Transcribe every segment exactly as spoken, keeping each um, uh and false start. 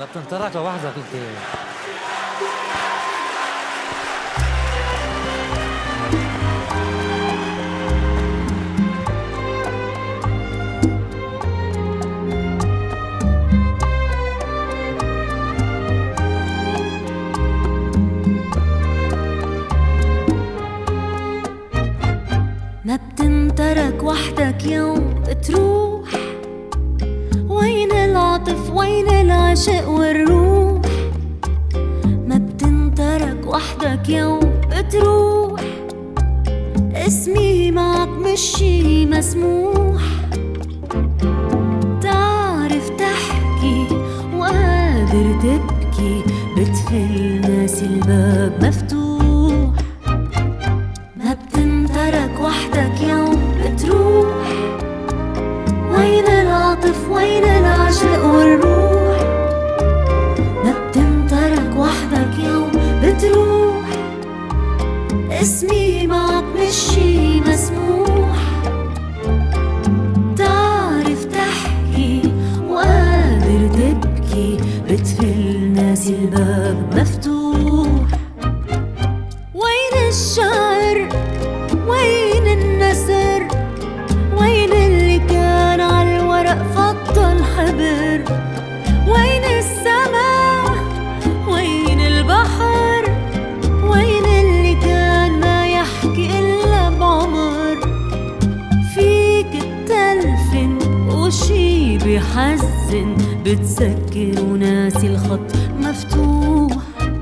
ما بتنترك لوحدك انت. ما بتنترك وحدك يوم بتروح، وين العطف وين العشق والروح. ما بتنترك وحدك يوم بتروح، اسمي معك مش شي مسموح. تعرف تحكي وقادر تبكي، بتفل ناس الباب مفتوح. ما بتنترك وحدك يوم بتروح، وين العطف وين العشق والروح. ما بتنترك وحدك يوم بتروح، اسمي معك مش شي مسموح. تعرف تحكي وقادر تبكي، بتفل ناس الباب مفتوح. وين الشعر وين النسر، وين اللي كان عالورق فضل حبر. وين السماء وين البحر، وين اللي كان ما يحكي إلا بعمر. فيك التلفن وشي بحزن، بتسكر وناسي الخط مفتوح.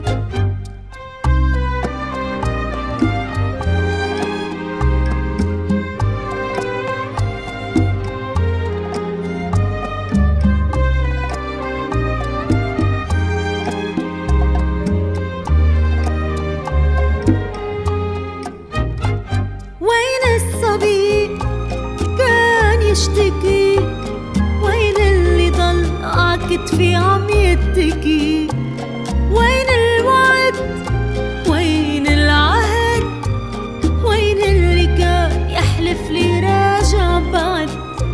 كان يشتكي، وين اللي ضل عكتفي عم يتكي. وين الوعد وين العهد، وين اللي كان يحلف لي راجع بعد.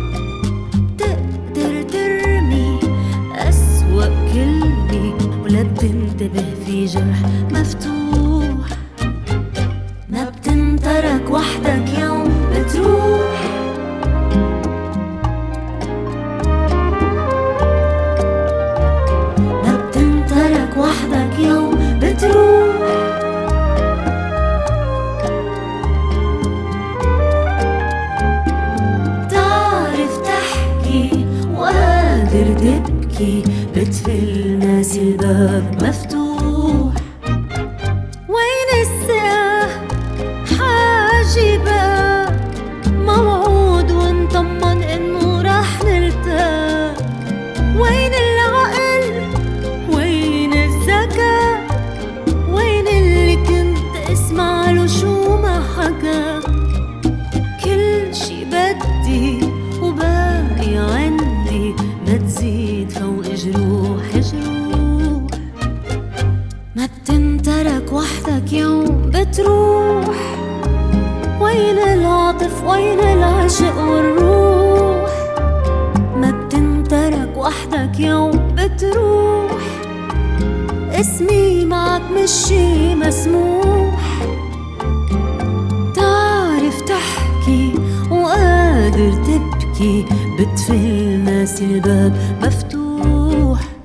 تقدر ترمي أسوأ كلمة ولا بتنتبه في جرح مفتوح. ما بتنترك وحدك يوم بتروح، ما بتنترك وحدك يوم بتروح. تعرف تحكي وقادر تبكي، بتفل ناس الباب مفتوح. وين الثقة حاجبة، موعود ونطمن انه راح نلتقى. وين العقل وين الذكاء، وين اللي كنت اسمع له شو ما حكى. كل شي بدي وباقي عندي، ما تزيد فوق جروح جروح. ما بتنترك وحدك يوم بتروح، وين العاطف وين العشق والروح. ما بتنترك وحدك يوم بتروح، اسمي معك مش شي مسموح. تعرف تحكي وقادر تبكي، بتفل ناس الباب مفتوح.